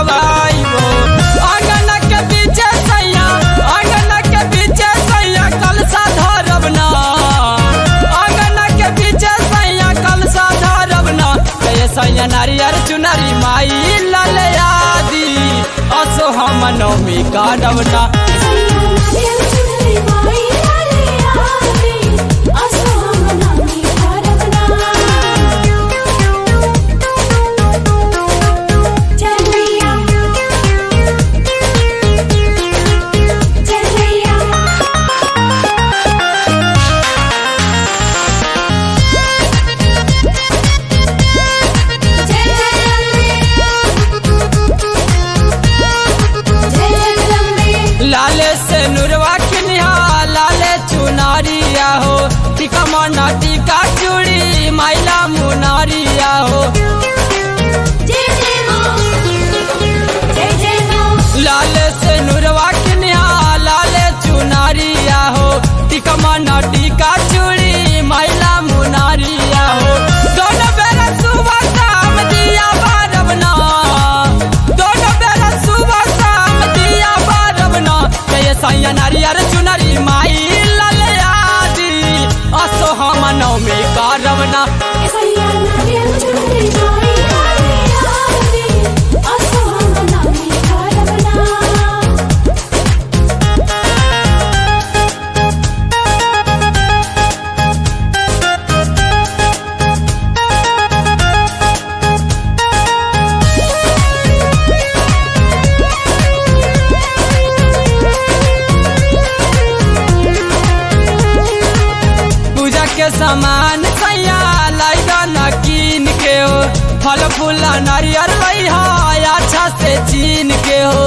गवाई हो। आंगन के पीछे सैया कलसा धरब ना, आंगन के पीछे सैया कलसा धरब ना। सैया नारियर चुनरी माई लाल आदि असो हम नौमी काटब ना। लाले से नुरवा किनिया लाले चुनारिया हो, टीका मना टीका चूड़ी माइला मुनारिया हो। लाले से नुरवा किनिया लाले चुनारिया हो, टीका मना टीका चूड़ी माइला मुनारिया हो। दोनों बेरा सुबह शाम दिया बारब ना, दोनों बेरा सुबह शाम दिया बारब ना। सैया नारियर चुनरी माई लाल आदि असो हम नौमी करब ना। के सामान सैया लाइदा न कीन के हो, फल फूल नारियर लइहा अच्छा से चीन के हो।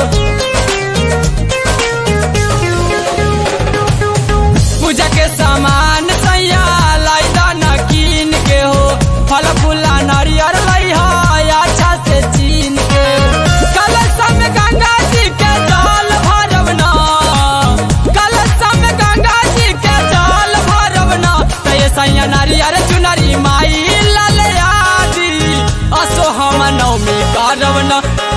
पूजा के सामान सैया लाइदा न कीन के हो, फल फूल नारियर लइहा अच्छा से चीन के। कलश में गंगा जी के जल भरब ना, कलश में गंगा जी के जल भरब ना। सैया नारियर चुनरी माई लाल आदि असो हम नौमी करब ना।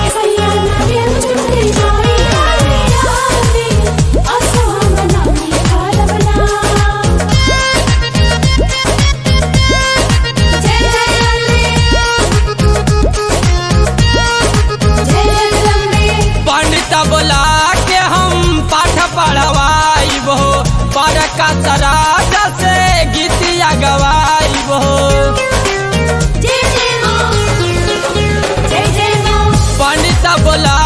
पंडिता बोला के हम पाठ पढ़वाई हो, पर का सराजा से गीतिया गवाई हो। पंडिता बोला